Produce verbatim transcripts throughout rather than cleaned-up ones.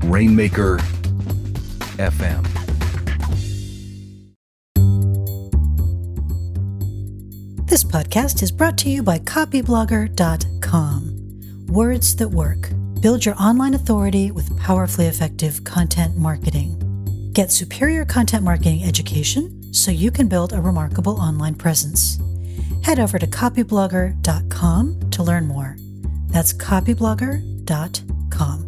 Rainmaker F M. This podcast is brought to you by copyblogger dot com. Words that work. Build your online authority with powerfully effective content marketing. Get superior content marketing education so you can build a remarkable online presence. Head over to copyblogger dot com to learn more. That's copyblogger dot com.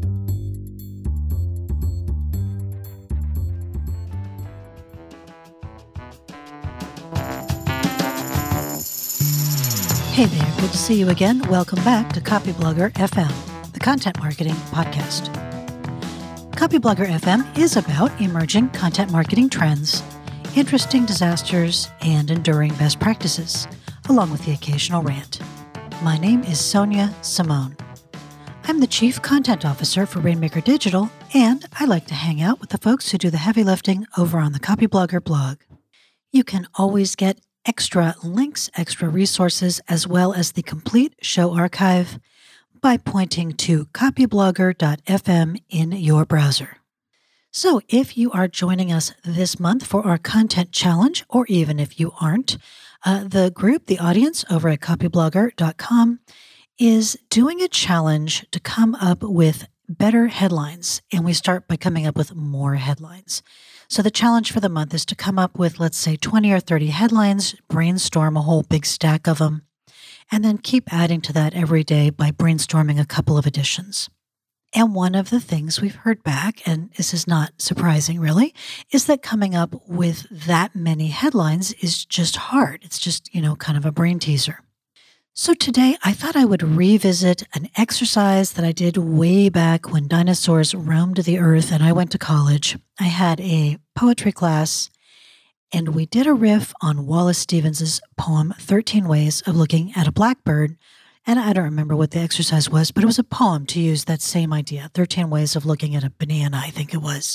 Hey there, good to see you again. Welcome back to Copyblogger F M, the content marketing podcast. Copyblogger F M is about emerging content marketing trends, interesting disasters, and enduring best practices, along with the occasional rant. My name is Sonia Simone. I'm the Chief Content Officer for Rainmaker Digital, and I like to hang out with the folks who do the heavy lifting over on the Copyblogger blog. You can always get extra links, extra resources, as well as the complete show archive by pointing to copyblogger dot f m in your browser. So if you are joining us this month for our content challenge, or even if you aren't, uh, the group, the audience over at copyblogger dot com is doing a challenge to come up with better headlines, and we start by coming up with more headlines. So the challenge for the month is to come up with, let's say, twenty or thirty headlines, brainstorm a whole big stack of them, and then keep adding to that every day by brainstorming a couple of additions. And one of the things we've heard back, and this is not surprising really, is that coming up with that many headlines is just hard. It's just, you know, kind of a brain teaser. So today I thought I would revisit an exercise that I did way back when dinosaurs roamed the earth and I went to college. I had a poetry class and we did a riff on Wallace Stevens' poem, thirteen Ways of Looking at a Blackbird. And I don't remember what the exercise was, but it was a poem to use that same idea, thirteen Ways of Looking at a Banana, I think it was.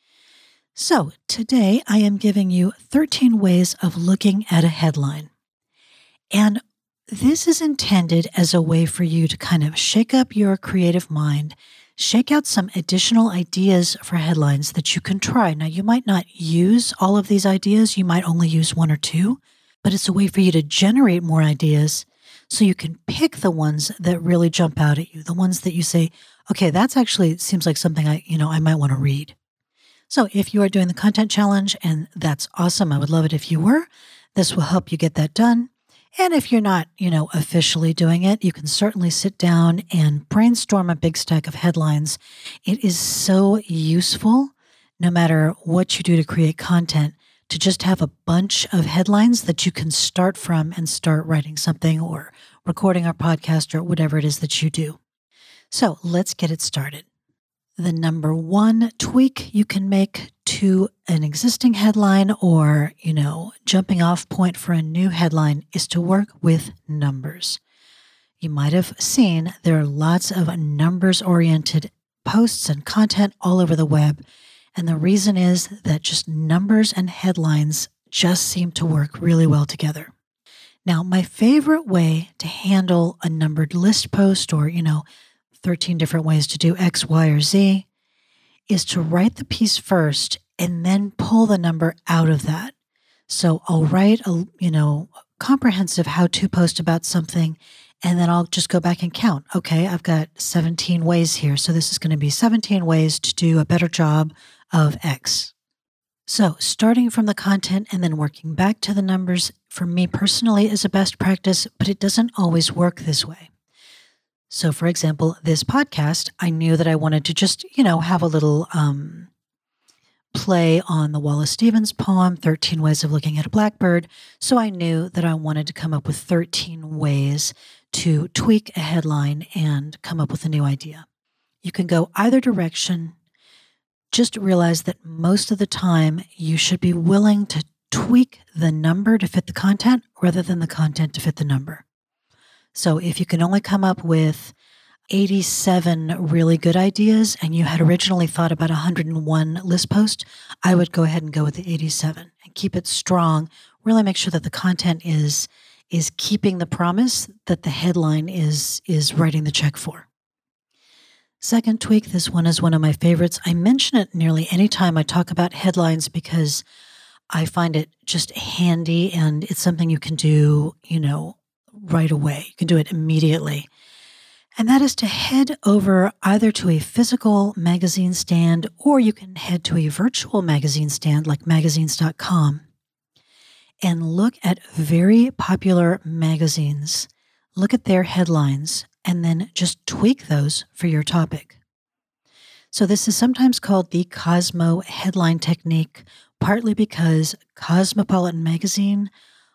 So today I am giving you thirteen ways of looking at a headline. And this is intended as a way for you to kind of shake up your creative mind, shake out some additional ideas for headlines that you can try. Now, you might not use all of these ideas. You might only use one or two, but it's a way for you to generate more ideas so you can pick the ones that really jump out at you, the ones that you say, okay, that's actually seems like something I, you know, I might want to read. So if you are doing the content challenge, and that's awesome, I would love it if you were, this will help you get that done. And if you're not, you know, officially doing it, you can certainly sit down and brainstorm a big stack of headlines. It is so useful, no matter what you do to create content, to just have a bunch of headlines that you can start from and start writing something or recording our podcast or whatever it is that you do. So let's get it started. The number one tweak you can make to an existing headline or, you know, jumping off point for a new headline is to work with numbers. You might have seen there are lots of numbers-oriented posts and content all over the web. And the reason is that just numbers and headlines just seem to work really well together. Now, my favorite way to handle a numbered list post or, you know, thirteen different ways to do X, Y, or Z is to write the piece first and then pull the number out of that. So I'll write a, you know, comprehensive how-to post about something, and then I'll just go back and count. Okay, I've got seventeen ways here. So this is going to be seventeen ways to do a better job of X. So starting from the content and then working back to the numbers, for me personally, is a best practice, but it doesn't always work this way. So for example, this podcast, I knew that I wanted to just, you know, have a little um, play on the Wallace Stevens poem, thirteen Ways of Looking at a Blackbird. So I knew that I wanted to come up with thirteen ways to tweak a headline and come up with a new idea. You can go either direction. Just realize that most of the time you should be willing to tweak the number to fit the content rather than the content to fit the number. So if you can only come up with eighty-seven really good ideas and you had originally thought about one hundred one list posts, I would go ahead and go with the eighty-seven and keep it strong. Really make sure that the content is is keeping the promise that the headline is is writing the check for. Second tweak, this one is one of my favorites. I mention it nearly any time I talk about headlines because I find it just handy and it's something you can do, you know, right away. You can do it immediately. And that is to head over either to a physical magazine stand or you can head to a virtual magazine stand like magazines dot com and look at very popular magazines. Look at their headlines and then just tweak those for your topic. So this is sometimes called the Cosmo headline technique, partly because Cosmopolitan Magazine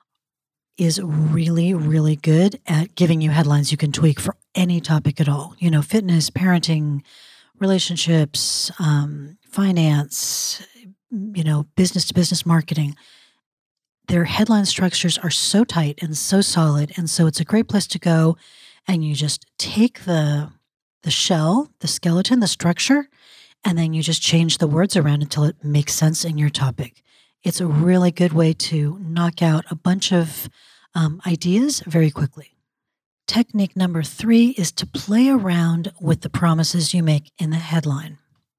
is really, really good at giving you headlines you can tweak for any topic at all. You know, fitness, parenting, relationships, um, finance, you know, business-to-business marketing. Their headline structures are so tight and so solid, and so it's a great place to go, and you just take the the shell, the skeleton, the structure, and then you just change the words around until it makes sense in your topic. It's a really good way to knock out a bunch of um, ideas very quickly. Technique number three is to play around with the promises you make in the headline.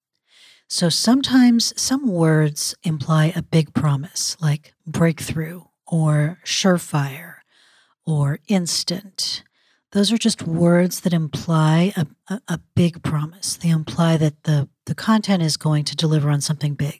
So sometimes some words imply a big promise, like breakthrough or surefire or instant. Those are just words that imply a, a, a big promise. They imply that the, the content is going to deliver on something big.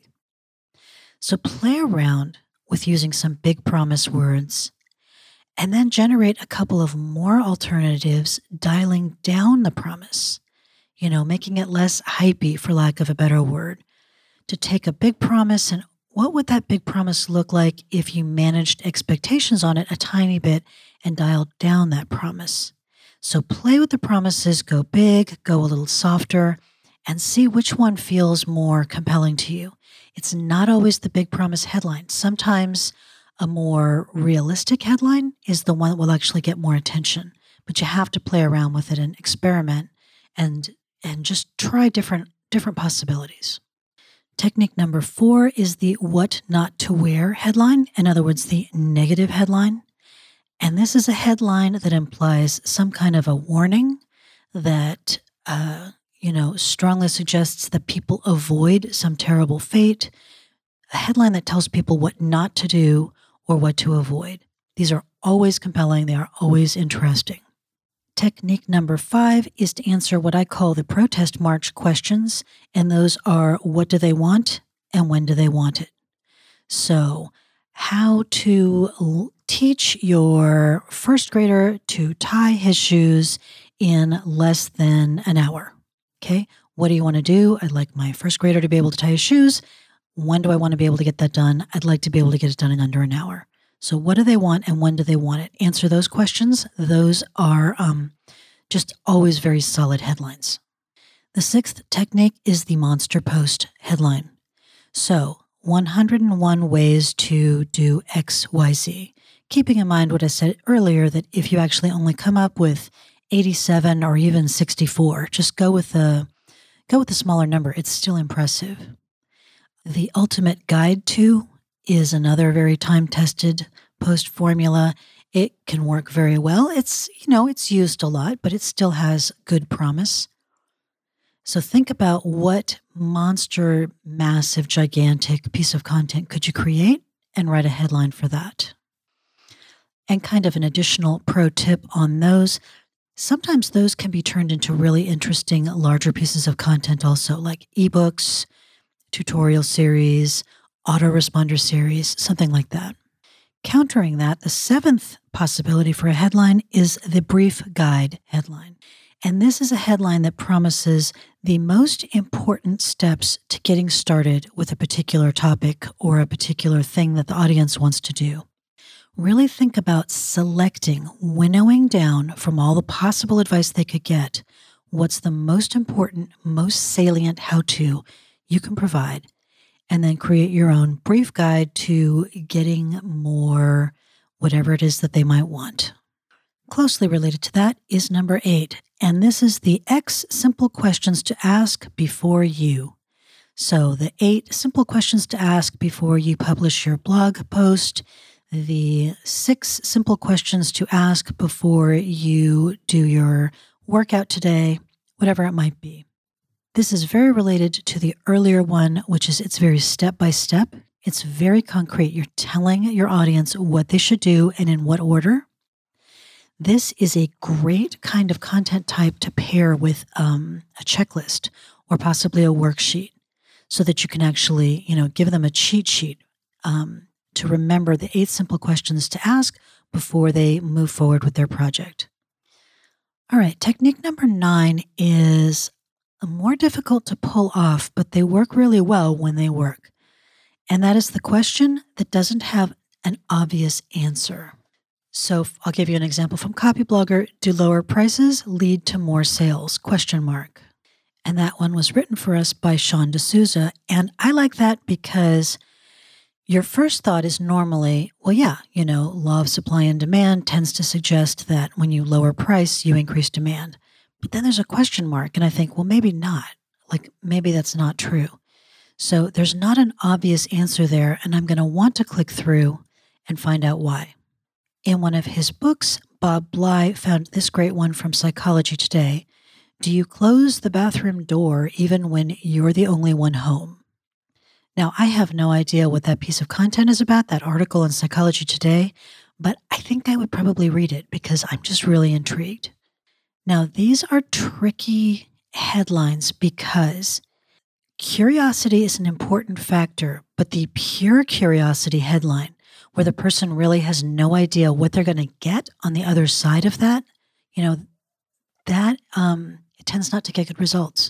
So play around with using some big promise words and then generate a couple of more alternatives, dialing down the promise, you know, making it less hypey, for lack of a better word, to take a big promise and what would that big promise look like if you managed expectations on it a tiny bit and dialed down that promise? So play with the promises, go big, go a little softer, and see which one feels more compelling to you. It's not always the big promise headline. Sometimes a more realistic headline is the one that will actually get more attention, but you have to play around with it and experiment and and just try different different possibilities. Technique number four is the what not to wear headline. In other words, the negative headline. And this is a headline that implies some kind of a warning that, uh, you know, strongly suggests that people avoid some terrible fate. A headline that tells people what not to do or what to avoid. These are always compelling. They are always interesting. Technique number five is to answer what I call the protest march questions. And those are, what do they want and when do they want it? So how to l- teach your first grader to tie his shoes in less than an hour. Okay. What do you want to do? I'd like my first grader to be able to tie his shoes. When do I want to be able to get that done? I'd like to be able to get it done in under an hour. So what do they want and when do they want it? Answer those questions. Those are um, just always very solid headlines. The sixth technique is the monster post headline. So one hundred one ways to do X Y Z. Keeping in mind what I said earlier, that if you actually only come up with eighty-seven or even sixty-four, just go with the go with the smaller number. It's still impressive. The ultimate guide to is another very time-tested post formula. It can work very well. It's, you know, it's used a lot, but it still has good promise. So think about what monster, massive, gigantic piece of content could you create and write a headline for that. And kind of an additional pro tip on those, sometimes those can be turned into really interesting, larger pieces of content also, like ebooks, tutorial series, autoresponder series, something like that. Countering that, the seventh possibility for a headline is the brief guide headline. And this is a headline that promises the most important steps to getting started with a particular topic or a particular thing that the audience wants to do. Really think about selecting, winnowing down from all the possible advice they could get, what's the most important, most salient how-to you can provide, and then create your own brief guide to getting more whatever it is that they might want. Closely related to that is number eight, and this is the X simple questions to ask before you. So the eight simple questions to ask before you publish your blog post, the six simple questions to ask before you do your workout today, whatever it might be. This is very related to the earlier one, which is it's very step by step. It's very concrete. You're telling your audience what they should do and in what order. This is a great kind of content type to pair with um, a checklist or possibly a worksheet so that you can actually, you know, give them a cheat sheet um, to remember the eight simple questions to ask before they move forward with their project. All right, technique number nine is more difficult to pull off, but they work really well when they work. And that is the question that doesn't have an obvious answer. So I'll give you an example from Copyblogger. Do lower prices lead to more sales? Question mark. And that one was written for us by Sean D'Souza. And I like that because your first thought is normally, well, yeah, you know, law of supply and demand tends to suggest that when you lower price, you increase demand. But then there's a question mark. And I think, well, maybe not. Like maybe that's not true. So there's not an obvious answer there. And I'm going to want to click through and find out why. In one of his books, Bob Bly found this great one from Psychology Today. Do you close the bathroom door even when you're the only one home? Now, I have no idea what that piece of content is about, that article in Psychology Today, but I think I would probably read it because I'm just really intrigued. Now, these are tricky headlines because curiosity is an important factor, but the pure curiosity headline, where the person really has no idea what they're going to get on the other side of that, you know, that um, it tends not to get good results.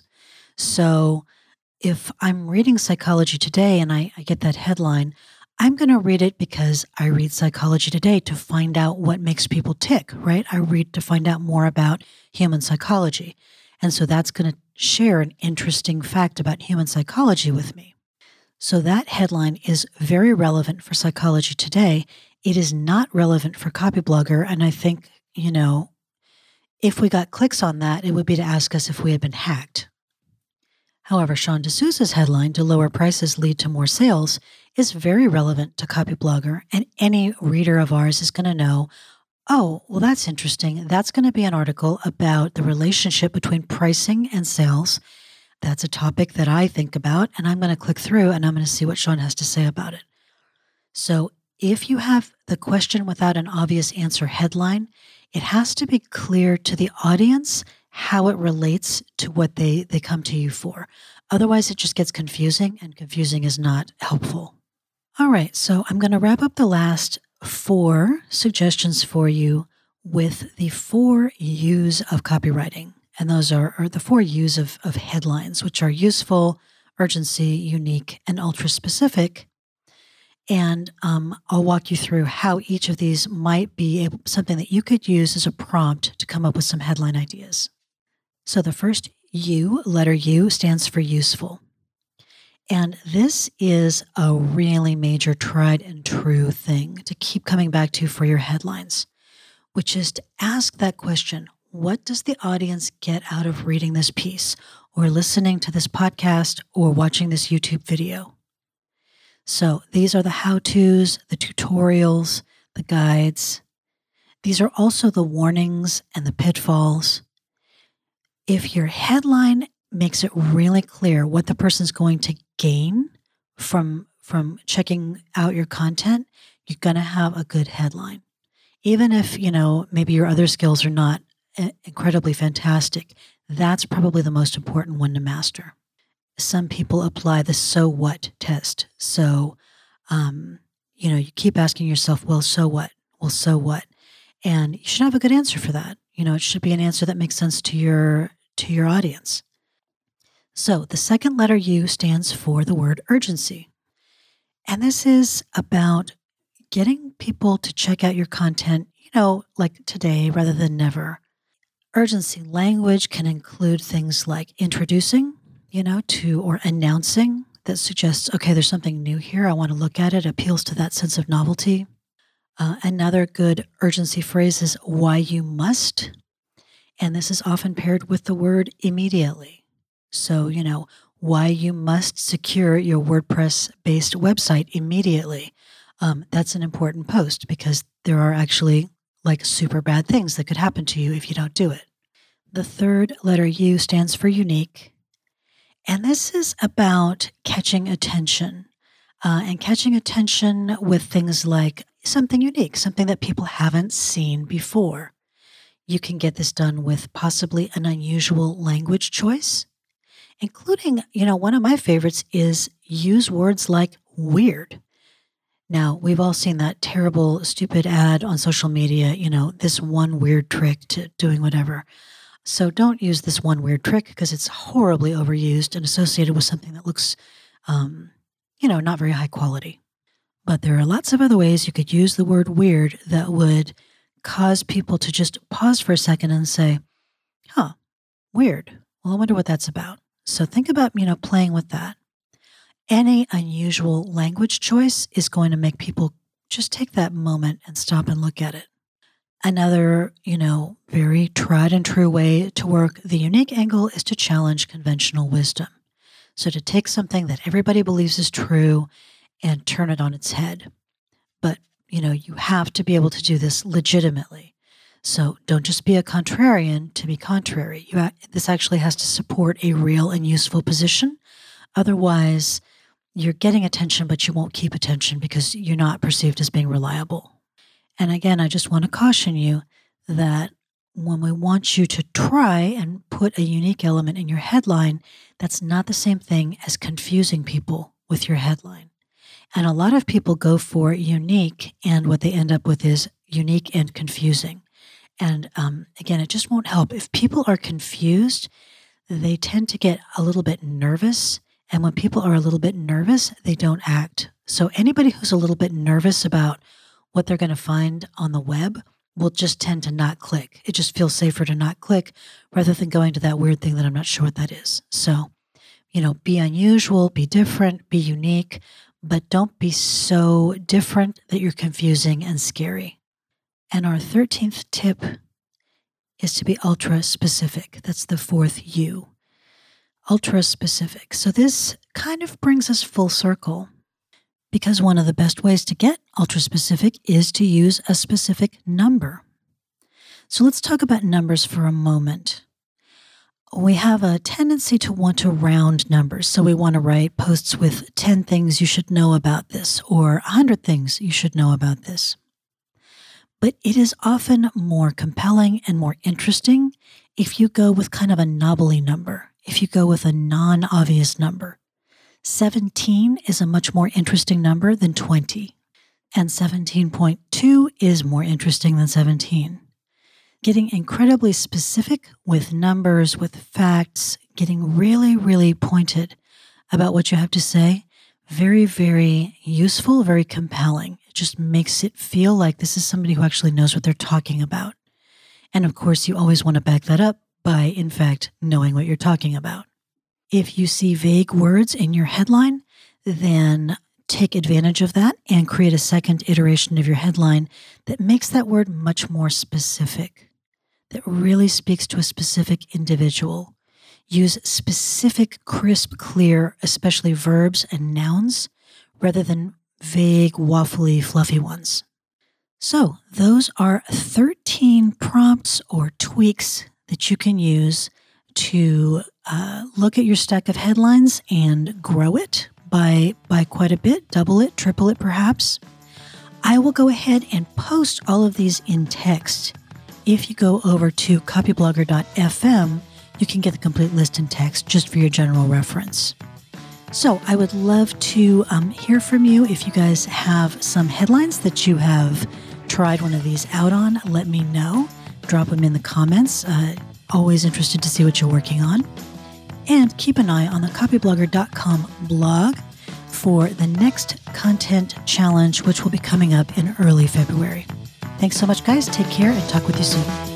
So if I'm reading Psychology Today and I, I get that headline, I'm going to read it because I read Psychology Today to find out what makes people tick, right? I read to find out more about human psychology. And so that's going to share an interesting fact about human psychology with me. So that headline is very relevant for Psychology Today. It is not relevant for Copyblogger. And I think, you know, if we got clicks on that, it would be to ask us if we had been hacked. However, Sean D'Souza's headline, Do Lower Prices Lead to More Sales, is very relevant to Copyblogger. And any reader of ours is going to know, oh, well, that's interesting. That's going to be an article about the relationship between pricing and sales. That's a topic that I think about, and I'm going to click through and I'm going to see what Sean has to say about it. So if you have the question without an obvious answer headline, it has to be clear to the audience how it relates to what they, they come to you for. Otherwise, it just gets confusing, and confusing is not helpful. All right, so I'm going to wrap up the last four suggestions for you with the four U's of copywriting. And those are, are the four U's of, of headlines, which are useful, urgency, unique, and ultra-specific. And um, I'll walk you through how each of these might be able, something that you could use as a prompt to come up with some headline ideas. So the first U, letter U, stands for useful. And this is a really major tried and true thing to keep coming back to for your headlines, which is to ask that question. What does the audience get out of reading this piece or listening to this podcast or watching this YouTube video? So these are the how-tos, the tutorials, the guides. These are also the warnings and the pitfalls. If your headline makes it really clear what the person's going to gain from, from checking out your content, you're going to have a good headline. Even if, you know, maybe your other skills are not incredibly fantastic, that's probably the most important one to master. Some people apply the so what test. So, um, you know, you keep asking yourself, well, so what? Well, so what? And you should have a good answer for that. You know, it should be an answer that makes sense to your, to your audience. So the second letter U stands for the word urgency. And this is about getting people to check out your content, you know, like today rather than never. Urgency language can include things like introducing, you know, to or announcing that suggests, okay, there's something new here. I want to look at it. Appeals to that sense of novelty. Uh, another good urgency phrase is why you must. And this is often paired with the word immediately. So, you know, why you must secure your WordPress-based website immediately. Um, that's an important post because there are actually like super bad things that could happen to you if you don't do it. The third letter U stands for unique. And this is about catching attention uh, and catching attention with things like something unique, something that people haven't seen before. You can get this done with possibly an unusual language choice, including, you know, one of my favorites is use words like weird. Now, we've all seen that terrible, stupid ad on social media, you know, this one weird trick to doing whatever. So don't use this one weird trick because it's horribly overused and associated with something that looks, um, you know, not very high quality. But there are lots of other ways you could use the word weird that would cause people to just pause for a second and say, huh, weird. Well, I wonder what that's about. So think about, you know, playing with that. Any unusual language choice is going to make people just take that moment and stop and look at it. Another, you know, very tried and true way to work the unique angle is to challenge conventional wisdom. So to take something that everybody believes is true and turn it on its head. But, you know, you have to be able to do this legitimately. So don't just be a contrarian to be contrary. You ha- this actually has to support a real and useful position. Otherwise, you're getting attention, but you won't keep attention because you're not perceived as being reliable. And again, I just want to caution you that when we want you to try and put a unique element in your headline, that's not the same thing as confusing people with your headline. And a lot of people go for unique, and what they end up with is unique and confusing. And um, again, it just won't help. If people are confused, they tend to get a little bit nervous. And when people are a little bit nervous, they don't act. So anybody who's a little bit nervous about what they're going to find on the web will just tend to not click. It just feels safer to not click rather than going to that weird thing that I'm not sure what that is. So, you know, be unusual, be different, be unique, but don't be so different that you're confusing and scary. And our thirteenth tip is to be ultra specific. That's the fourth U. Ultra specific. So this kind of brings us full circle because one of the best ways to get ultra specific is to use a specific number. So let's talk about numbers for a moment. We have a tendency to want to round numbers. So we want to write posts with ten things you should know about this or one hundred things you should know about this. But it is often more compelling and more interesting if you go with kind of a knobbly number, if you go with a non-obvious number. seventeen is a much more interesting number than twenty, and seventeen point two is more interesting than seventeen. Getting incredibly specific with numbers, with facts, getting really, really pointed about what you have to say, very, very useful, very compelling. It just makes it feel like this is somebody who actually knows what they're talking about. And of course, you always want to back that up by, in fact, knowing what you're talking about. If you see vague words in your headline, then take advantage of that and create a second iteration of your headline that makes that word much more specific, that really speaks to a specific individual. Use specific, crisp, clear, especially verbs and nouns, rather than vague, waffly, fluffy ones. So those are thirteen prompts or tweaks that you can use to uh, look at your stack of headlines and grow it by, by quite a bit, double it, triple it perhaps. I will go ahead and post all of these in text. If you go over to copyblogger dot f m, you can get the complete list in text just for your general reference. So I would love to um, hear from you. If you guys have some headlines that you have tried one of these out on, let me know. Drop them in the comments. Uh, always interested to see what you're working on. And keep an eye on the copyblogger dot com blog for the next content challenge, which will be coming up in early February. Thanks so much, guys. Take care and talk with you soon.